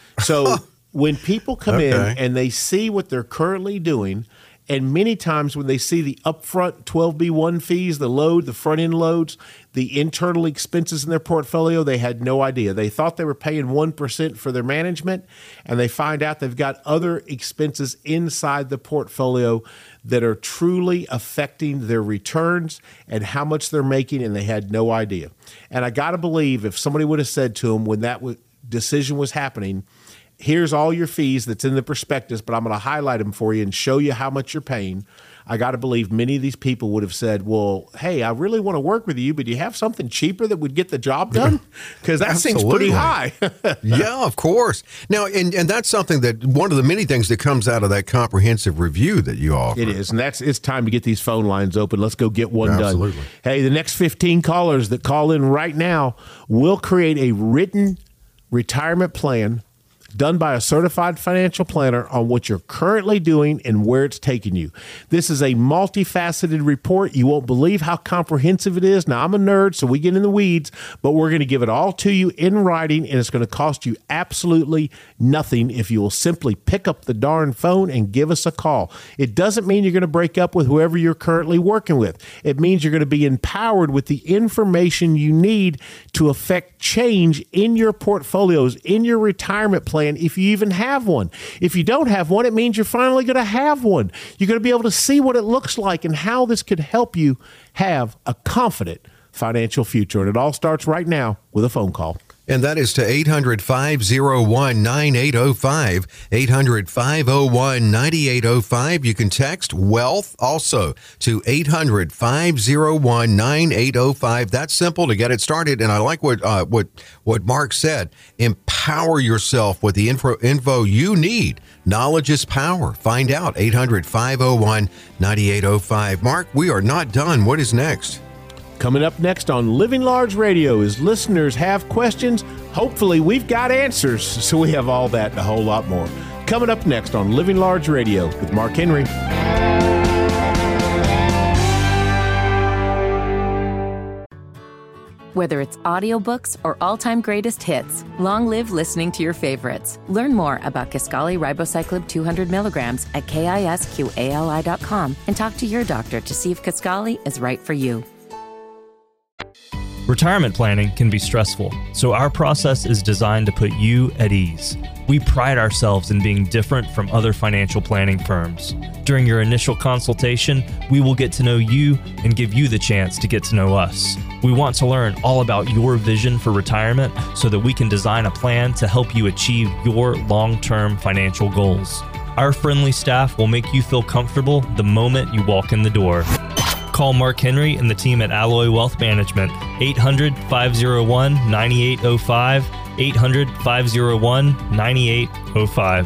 So when people come okay. in and they see what they're currently doing, and many times when they see the upfront twelve B one fees, the load, the front-end loads, the internal expenses in their portfolio, they had no idea. They thought they were paying one percent for their management, and they find out they've got other expenses inside the portfolio that are truly affecting their returns and how much they're making, and they had no idea. And I got to believe if somebody would have said to them when that w- decision was happening, here's all your fees that's in the prospectus, but I'm going to highlight them for you and show you how much you're paying. I got to believe many of these people would have said, well, hey, I really want to work with you, but do you have something cheaper that would get the job done? Because that seems pretty high.
Yeah, of course. Now, and, and that's something that one of the many things that comes out of that comprehensive review that you offer.
It is, and that's it's time to get these phone lines open. Let's go get one
Absolutely.
done. Hey, the next fifteen callers that call in right now will create a written retirement plan done by a certified financial planner on what you're currently doing and where it's taking you. This is a multifaceted report. You won't believe how comprehensive it is. Now, I'm a nerd, so we get in the weeds, but we're going to give it all to you in writing, and it's going to cost you absolutely nothing if you will simply pick up the darn phone and give us a call. It doesn't mean you're going to break up with whoever you're currently working with. It means you're going to be empowered with the information you need to affect change in your portfolios, in your retirement plan, if you even have one. If you don't have one, it means you're finally going to have one. You're going to be able to see what it looks like and how this could help you have a confident financial future. And it all starts right now with a phone call.
And that is to eight hundred, five oh one, nine eight oh five, eight hundred, five oh one, nine eight oh five. You can text WEALTH also to eight hundred, five oh one, nine eight oh five. That's simple to get it started. And I like what uh, what what Mark said. Empower yourself with the info, info you need. Knowledge is power. Find out. eight hundred, five oh one, nine eight oh five. Mark, we are not done. What is next?
Coming up next on Living Large Radio is listeners have questions. Hopefully we've got answers. So we have all that and a whole lot more. Coming up next on Living Large Radio with Mark Henry.
Whether it's audiobooks or all-time greatest hits, long live listening to your favorites. Learn more about Kisqali Ribociclib two hundred milligrams at kisqali dot com and talk to your doctor to see if Kisqali is right for you.
Retirement planning can be stressful, so our process is designed to put you at ease. We pride ourselves in being different from other financial planning firms. During your initial consultation, we will get to know you and give you the chance to get to know us. We want to learn all about your vision for retirement so that we can design a plan to help you achieve your long-term financial goals. Our friendly staff will make you feel comfortable the moment you walk in the door. Call Mark Henry and the team at Alloy Wealth Management, eight hundred, five oh one, nine eight oh five, eight hundred, five oh one, nine eight oh five.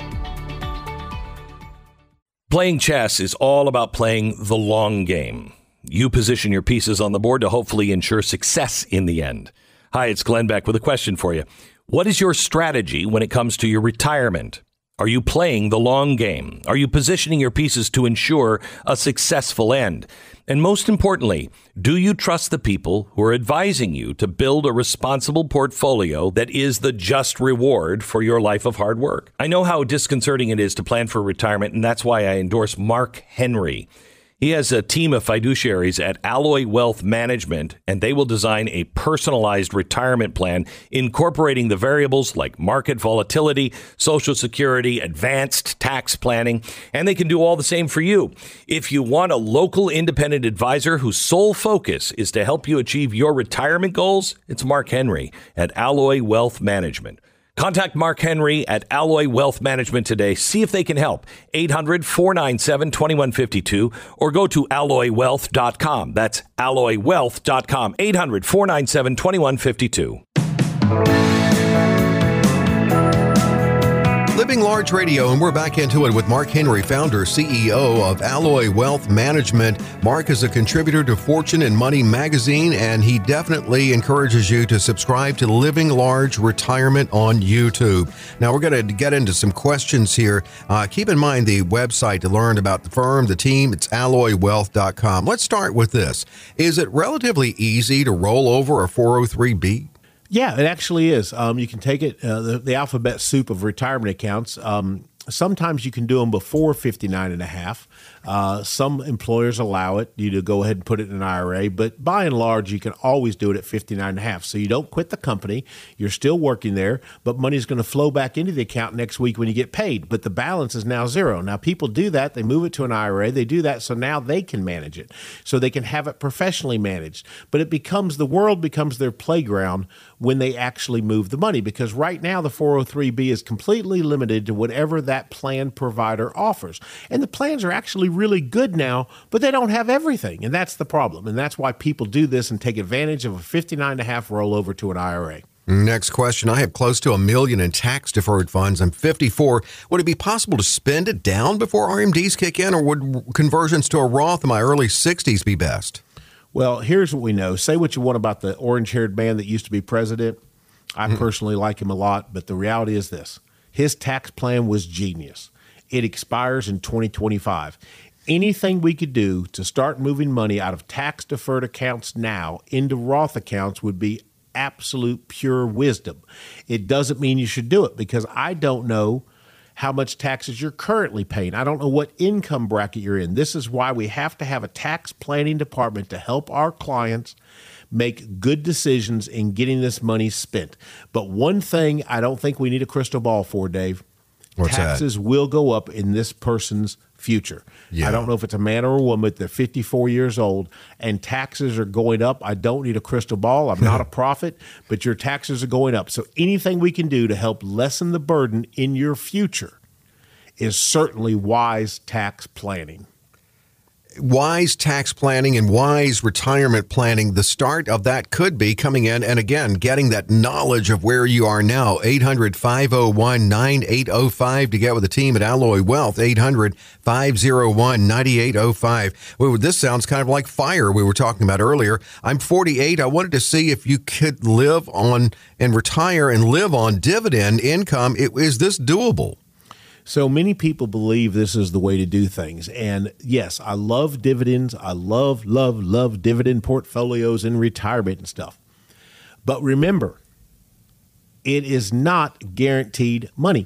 Playing chess is all about playing the long game. You position your pieces on the board to hopefully ensure success in the end. Hi, it's Glenn Beck with a question for you. What is your strategy when it comes to your retirement? Are you playing the long game? Are you positioning your pieces to ensure a successful end? And most importantly, do you trust the people who are advising you to build a responsible portfolio that is the just reward for your life of hard work? I know how disconcerting it is to plan for retirement, and that's why I endorse Mark Henry. He has a team of fiduciaries at Alloy Wealth Management, and they will design a personalized retirement plan incorporating the variables like market volatility, Social Security, advanced tax planning, and they can do all the same for you. If you want a local independent advisor whose sole focus is to help you achieve your retirement goals, it's Mark Henry at Alloy Wealth Management. Contact Mark Henry at Alloy Wealth Management today. See if they can help. eight hundred, four nine seven, two one five two or go to alloy wealth dot com. That's alloy wealth dot com. eight hundred, four nine seven, two one five two.
Living Large Radio, and we're back into it with Mark Henry, founder, C E O of Alloy Wealth Management. Mark is a contributor to Fortune and Money magazine, and he definitely encourages you to subscribe to Living Large Retirement on YouTube. Now, we're going to get into some questions here. Uh, keep in mind the website to learn about the firm, the team. It's alloy wealth dot com. Let's start with this. Is it relatively easy to roll over a four oh three B?
Yeah, it actually is. Um, you can take it, uh, the, the alphabet soup of retirement accounts. Um, sometimes you can do them before fifty-nine and a half. Uh, some employers allow it, you to go ahead and put it in an I R A, but by and large, you can always do it at fifty-nine and a half. So you don't quit the company, you're still working there, but money's going to flow back into the account next week when you get paid, but the balance is now zero. Now people do that, they move it to an I R A, they do that so now they can manage it, so they can have it professionally managed. But it becomes, the world becomes their playground when they actually move the money, because right now the four oh three B is completely limited to whatever that plan provider offers. And the plans are actually really good now, but they don't have everything. And that's the problem. And that's why people do this and take advantage of a fifty-nine and a half rollover to an I R A.
Next question. I have close to a million in tax deferred funds. I'm fifty-four. Would it be possible to spend it down before R M Ds kick in, or would conversions to a Roth in my early sixties be best?
Well, here's what we know. Say what you want about the orange-haired man that used to be president. I mm-hmm. personally like him a lot, but the reality is this. His tax plan was genius. It expires in twenty twenty-five. Anything we could do to start moving money out of tax-deferred accounts now into Roth accounts would be absolute pure wisdom. It doesn't mean you should do it, because I don't know how much taxes you're currently paying. I don't know what income bracket you're in. This is why we have to have a tax planning department to help our clients make good decisions in getting this money spent. But one thing I don't think we need a crystal ball for, Dave.
What's
taxes
that?
will go up in this person's future.
Yeah.
I don't know if it's a man or a woman, but they're fifty-four years old and taxes are going up. I don't need a crystal ball. I'm not a prophet, but your taxes are going up. So anything we can do to help lessen the burden in your future is certainly wise tax planning.
Wise tax planning and wise retirement planning, the start of that could be coming in and, again, getting that knowledge of where you are now. eight hundred, five oh one, nine eight oh five to get with the team at Alloy Wealth. eight hundred, five oh one, nine eight oh five. Well, this sounds kind of like FIRE we were talking about earlier. I'm forty-eight. I wanted to see if you could live on and retire and live on dividend income. It, is this doable?
So many people believe this is the way to do things. And yes, I love dividends. I love, love, love dividend portfolios in retirement and stuff. But remember, it is not guaranteed money.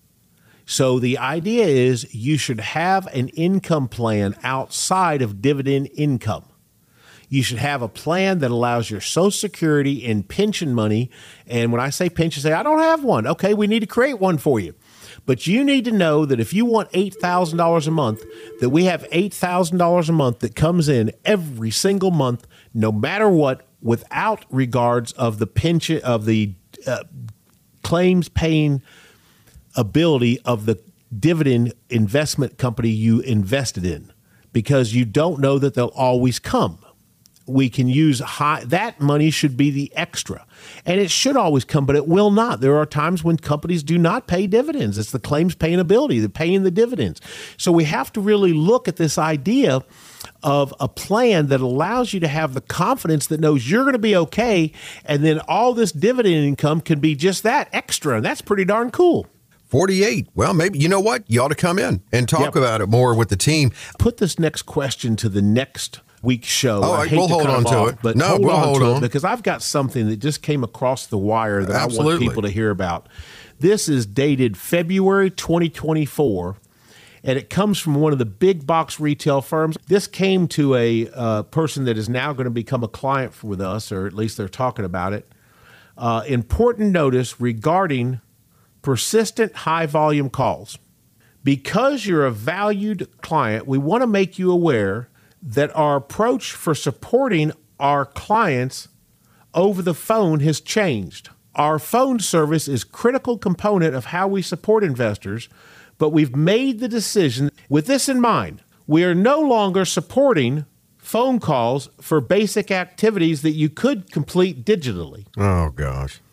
So the idea is you should have an income plan outside of dividend income. You should have a plan that allows your Social Security and pension money. And when I say pension, say, I don't have one. Okay, we need to create one for you. But you need to know that if you want eight thousand dollars a month, that we have eight thousand dollars a month that comes in every single month, no matter what, without regards of the pension, of the uh, claims paying ability of the dividend investment company you invested in, because you don't know that they'll always come. We can use high, that money should be the extra. And it should always come, but it will not. There are times when companies do not pay dividends. It's the claims paying ability, the paying the dividends. So we have to really look at this idea of a plan that allows you to have the confidence that knows you're going to be okay. And then all this dividend income can be just that extra. And that's pretty darn cool.
forty-eight. Well, maybe, you know what? You ought to come in and talk
Yep.
about it more with the team.
Put this next question to the next week's show.
All
I
right,
hate
we'll
to
hold
cut
on
them
to
off,
it.
But
No,
hold
we'll
on
hold
to
on.
it, because I've got something that just came across the wire that I want
Absolutely.
people to hear about. This is dated February twenty twenty-four, and it comes from one of the big box retail firms. This came to a uh, person that is now going to become a client with us, or at least they're talking about it. Uh, important notice regarding persistent high-volume calls. Because you're a valued client, we want to make you aware that our approach for supporting our clients over the phone has changed. Our phone service is a critical component of how we support investors, but we've made the decision with this in mind. We are no longer supporting phone calls for basic activities that you could complete digitally.
Oh, gosh.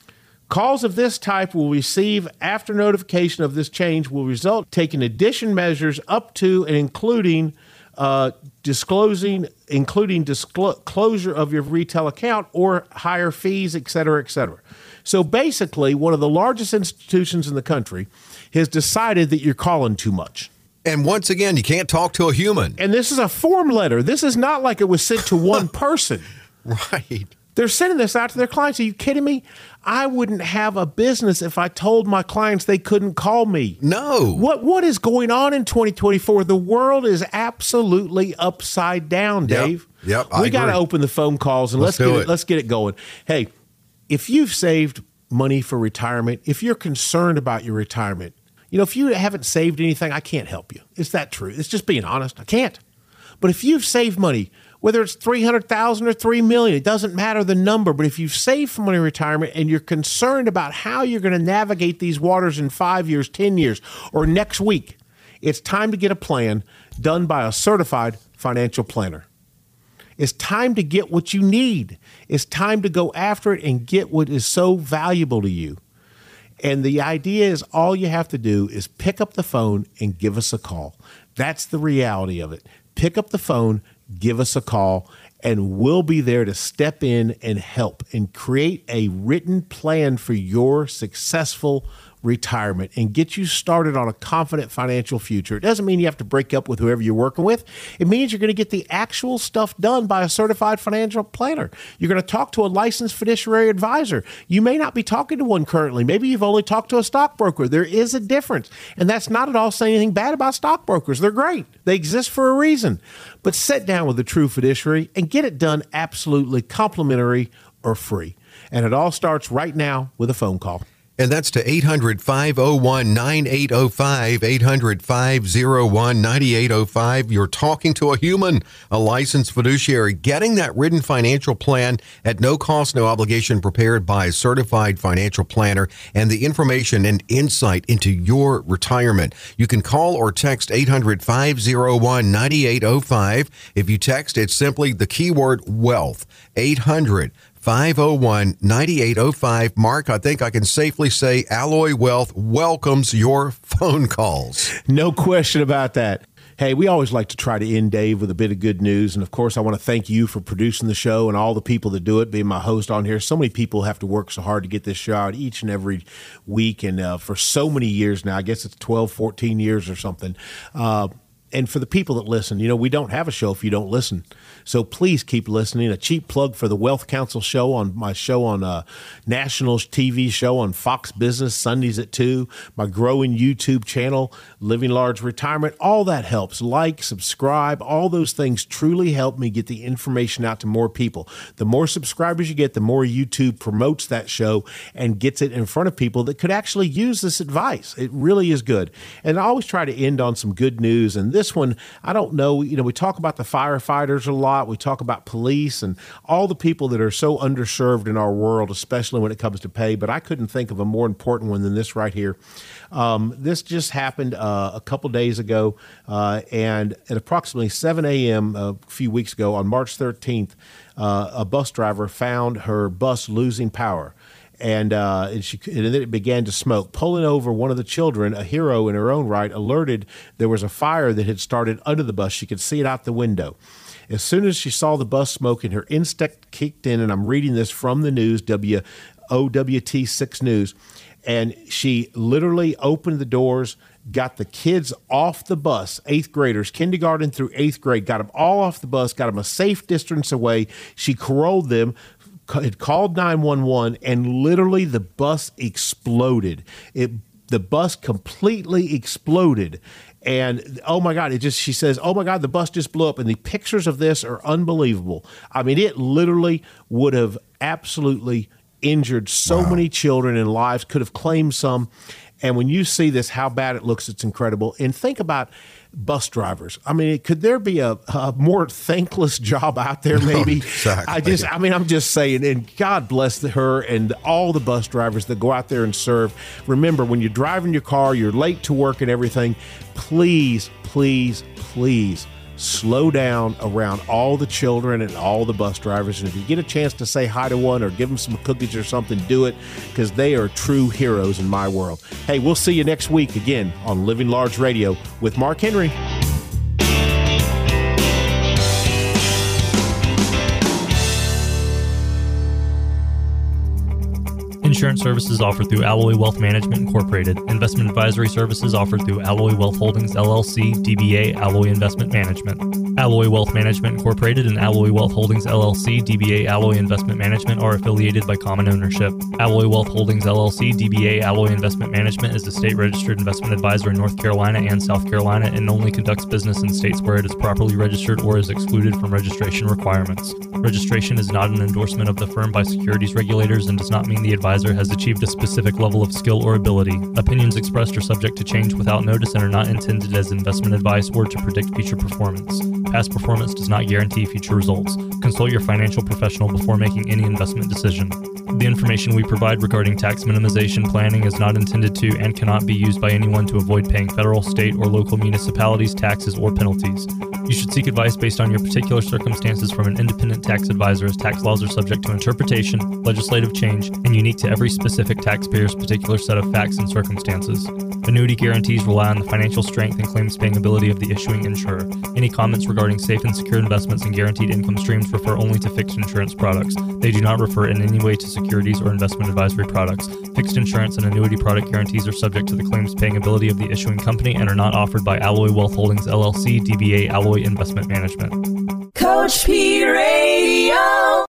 Calls of this type will receive after notification of this change will result taking addition measures up to and including uh, disclosing, including disclosure of your retail account or higher fees, et cetera, et cetera. So basically, one of the largest institutions in the country has decided that you're calling too much.
And once again, you can't talk to a human.
And this is a form letter. This is not like it was sent to one person.
Right.
They're sending this out to their clients. Are you kidding me? I wouldn't have a business if I told my clients they couldn't call me.
No.
What What is going on in twenty twenty-four? The world is absolutely upside down, Dave.
Yep, yep
we got to open the phone calls and let's, let's get it. it. Let's get it going. Hey, if you've saved money for retirement, if you're concerned about your retirement, you know, if you haven't saved anything, I can't help you. It's that true. It's just being honest. I can't. But if you've saved money, whether it's three hundred thousand dollars or three million dollars, it doesn't matter the number. But if you've saved for money in retirement and you're concerned about how you're going to navigate these waters in five years, ten years, or next week, it's time to get a plan done by a certified financial planner. It's time to get what you need. It's time to go after it and get what is so valuable to you. And the idea is all you have to do is pick up the phone and give us a call. That's the reality of it. Pick up the phone, give us a call, and we'll be there to step in and help and create a written plan for your successful retirement and get you started on a confident financial future. It doesn't mean you have to break up with whoever you're working with. It means you're going to get the actual stuff done by a certified financial planner. You're going to talk to a licensed fiduciary advisor. You may not be talking to one currently. Maybe you've only talked to a stockbroker. There is a difference. And that's not at all saying anything bad about stockbrokers. They're great. They exist for a reason. But sit down with a true fiduciary and get it done absolutely complimentary or free. And it all starts right now with a phone call.
And that's to eight hundred, five oh one, nine eight oh five, eight hundred, five oh one, nine eight oh five. You're talking to a human, a licensed fiduciary, getting that written financial plan at no cost, no obligation, prepared by a certified financial planner, and the information and insight into your retirement. You can call or text eight hundred, five oh one, nine eight oh five. If you text, it's simply the keyword wealth, eight hundred, five oh one, nine eight oh five. Mark, I think I can safely say Alloy Wealth welcomes your phone calls.
No question about that. Hey, we always like to try to end Dave with a bit of good news. And of course, I want to thank you for producing the show and all the people that do it, being my host on here. So many people have to work so hard to get this show out each and every week. And uh, for so many years now, I guess it's twelve, fourteen years or something. Uh, And for the people that listen, you know, we don't have a show if you don't listen. So please keep listening. A cheap plug for the Wealth Council show on my show on uh, National T V show on Fox Business, Sundays at two. My growing YouTube channel, Living Large Retirement. All that helps. Like, subscribe. All those things truly help me get the information out to more people. The more subscribers you get, the more YouTube promotes that show and gets it in front of people that could actually use this advice. It really is good. And I always try to end on some good news. And this one, I don't know, you know, we talk about the firefighters a lot. We talk about police and all the people that are so underserved in our world, especially when it comes to pay. But I couldn't think of a more important one than this right here. Um, this just happened uh, a couple days ago. Uh, and at approximately seven a.m. a few weeks ago on March thirteenth, uh, a bus driver found her bus losing power. And, uh, and, she, and then it began to smoke. Pulling over one of the children, a hero in her own right, alerted there was a fire that had started under the bus. She could see it out the window. As soon as she saw the bus smoking, her instinct kicked in, and I'm reading this from the news, W O W T six News, and she literally opened the doors, got the kids off the bus, eighth graders, kindergarten through eighth grade, got them all off the bus, got them a safe distance away. She caroled them, had called nine one one, and literally the bus exploded. It the bus completely exploded. And oh my God, it just, she says, oh my God, the bus just blew up. And the pictures of this are unbelievable. I mean, it literally would have absolutely injured so wow. many children and lives, could have claimed some. And when you see this, how bad it looks, it's incredible. And think about bus drivers. I mean, could there be a, a more thankless job out there? Maybe.
Exactly.
I just, I mean, I'm just saying, and God bless her and all the bus drivers that go out there and serve. Remember, when you're driving your car, you're late to work and everything, please, please, please slow down around all the children and all the bus drivers. And if you get a chance to say hi to one or give them some cookies or something, do it, because they are true heroes in my world. Hey, we'll see you next week again on Living Large Radio with Mark Henry.
Insurance services offered through Alloy Wealth Management Incorporated. Investment advisory services offered through Alloy Wealth Holdings, L L C, D B A, Alloy Investment Management. Alloy Wealth Management Incorporated and Alloy Wealth Holdings, L L C, D B A, Alloy Investment Management are affiliated by common ownership. Alloy Wealth Holdings, L L C, D B A, Alloy Investment Management is a state-registered investment advisor in North Carolina and South Carolina and only conducts business in states where it is properly registered or is excluded from registration requirements. Registration is not an endorsement of the firm by securities regulators and does not mean the advisor has achieved a specific level of skill or ability. Opinions expressed are subject to change without notice and are not intended as investment advice or to predict future performance. Past performance does not guarantee future results. Consult your financial professional before making any investment decision. The information we provide regarding tax minimization planning is not intended to and cannot be used by anyone to avoid paying federal, state, or local municipalities, taxes, or penalties. You should seek advice based on your particular circumstances from an independent tax advisor, as tax laws are subject to interpretation, legislative change, and unique to every specific taxpayer's particular set of facts and circumstances. Annuity guarantees rely on the financial strength and claims-paying ability of the issuing insurer. Any comments regarding safe and secure investments and guaranteed income streams refer only to fixed insurance products. They do not refer in any way to securities or investment advisory products. Fixed insurance and annuity product guarantees are subject to the claims-paying ability of the issuing company and are not offered by Alloy Wealth Holdings, L L C, D B A, Alloy Investment Management.
Coach P Radio.